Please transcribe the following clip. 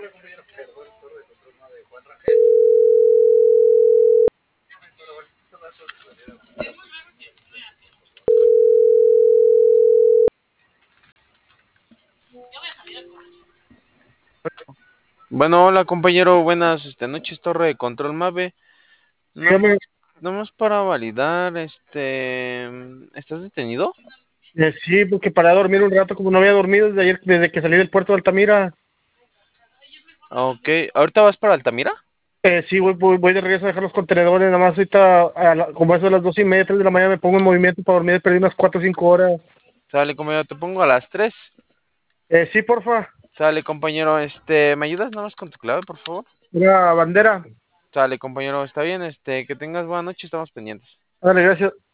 Bueno, hola compañero, buenas noches, Torre de Control Mave. Nada Dígame, más, nada más para validar, ¿estás detenido? sí, porque para dormir un rato, como no había dormido desde ayer, desde que salí del puerto de Altamira. Ok, ¿ahorita vas para Altamira? Sí, voy de regreso a dejar los contenedores, nada más ahorita, como eso de las 2:30, 3 de la mañana me pongo en movimiento para dormir, perdí unas 4 o 5 horas. Sale, compañero, te pongo a las 3. Sí, porfa, Sale, compañero, ¿me ayudas nada más con tu clave, por favor? una bandera. Sale, compañero, está bien, que tengas buena noche, estamos pendientes. Dale, gracias.